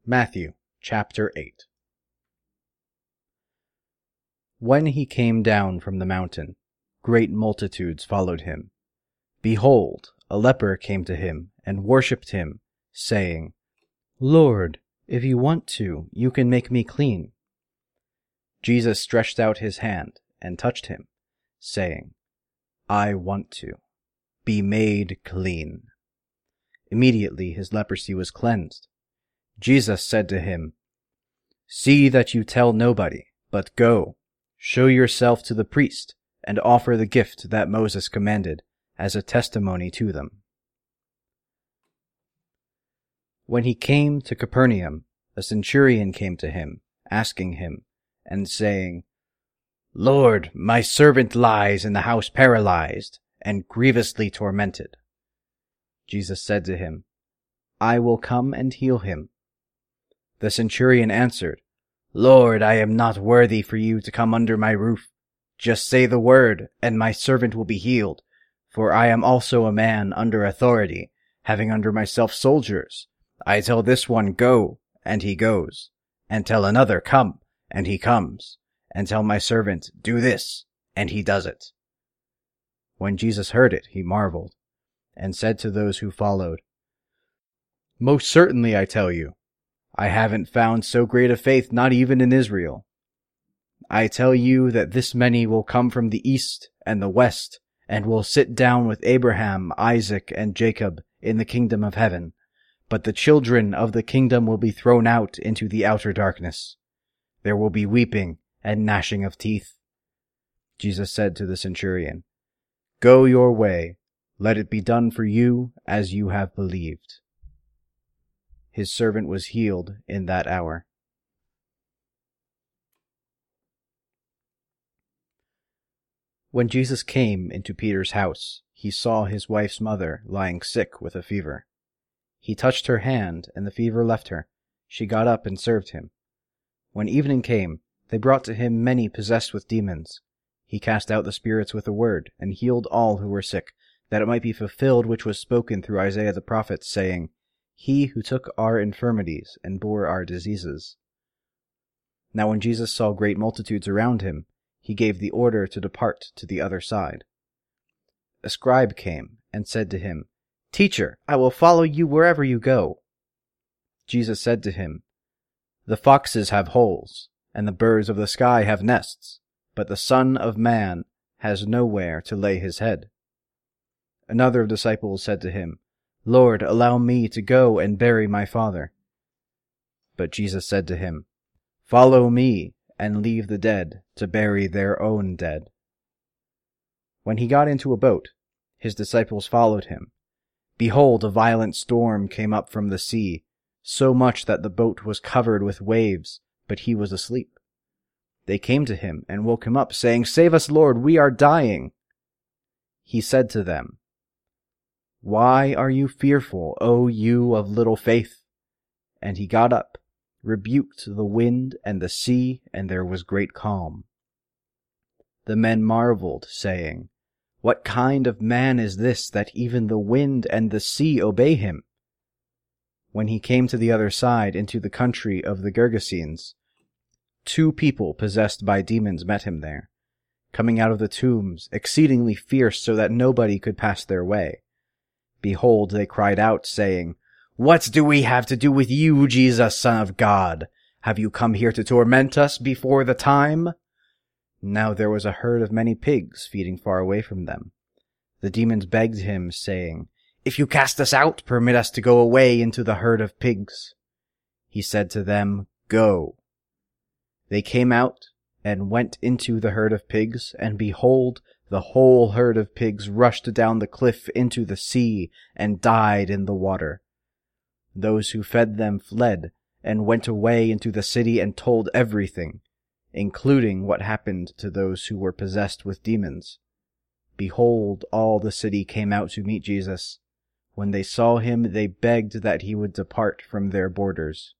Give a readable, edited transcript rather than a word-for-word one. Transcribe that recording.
Matthew chapter 8. When he came down from the mountain, great multitudes followed him. Behold, a leper came to him and worshipped him, saying, "Lord, if you want to, you can make me clean." Jesus stretched out his hand and touched him, saying, "I want to. Be made clean." Immediately his leprosy was cleansed. Jesus said to him, "See that you tell nobody, but go, show yourself to the priest, and offer the gift that Moses commanded as a testimony to them." When he came to Capernaum, a centurion came to him, asking him, and saying, "Lord, my servant lies in the house paralyzed, and grievously tormented." Jesus said to him, "I will come and heal him." The centurion answered, "Lord, I am not worthy for you to come under my roof. Just say the word, and my servant will be healed. For I am also a man under authority, having under myself soldiers. I tell this one, 'Go,' and he goes, and tell another, 'Come,' and he comes, and tell my servant, 'Do this,' and he does it." When Jesus heard it, he marveled, and said to those who followed, "Most certainly I tell you, I haven't found so great a faith not even in Israel. I tell you that this many will come from the east and the west, and will sit down with Abraham, Isaac, and Jacob in the kingdom of heaven. But the children of the kingdom will be thrown out into the outer darkness. There will be weeping and gnashing of teeth." Jesus said to the centurion, "Go your way, let it be done for you as you have believed." His servant was healed in that hour. When Jesus came into Peter's house, he saw his wife's mother lying sick with a fever. He touched her hand, and the fever left her. She got up and served him. When evening came, they brought to him many possessed with demons. He cast out the spirits with a word, and healed all who were sick, that it might be fulfilled which was spoken through Isaiah the prophet, saying, "He who took our infirmities and bore our diseases." Now when Jesus saw great multitudes around him, he gave the order to depart to the other side. A scribe came and said to him, "Teacher, I will follow you wherever you go." Jesus said to him, "The foxes have holes, and the birds of the sky have nests, but the Son of Man has nowhere to lay his head." Another of the disciples said to him, "Lord, allow me to go and bury my father." But Jesus said to him, "Follow me, and leave the dead to bury their own dead." When he got into a boat, his disciples followed him. Behold, a violent storm came up from the sea, so much that the boat was covered with waves, but he was asleep. They came to him and woke him up, saying, "Save us, Lord, we are dying." He said to them, "Why are you fearful, O you of little faith?" And he got up, rebuked the wind and the sea, and there was great calm. The men marveled, saying, "What kind of man is this, that even the wind and the sea obey him?" When he came to the other side, into the country of the Gergesenes, 2 people possessed by demons met him there, coming out of the tombs, exceedingly fierce, so that nobody could pass their way. Behold, they cried out, saying, "What do we have to do with you, Jesus, Son of God? Have you come here to torment us before the time?" Now there was a herd of many pigs feeding far away from them. The demons begged him, saying, "If you cast us out, permit us to go away into the herd of pigs." He said to them, "Go." They came out and went into the herd of pigs, and behold, the whole herd of pigs rushed down the cliff into the sea and died in the water. Those who fed them fled and went away into the city and told everything, including what happened to those who were possessed with demons. Behold, all the city came out to meet Jesus. When they saw him, they begged that he would depart from their borders.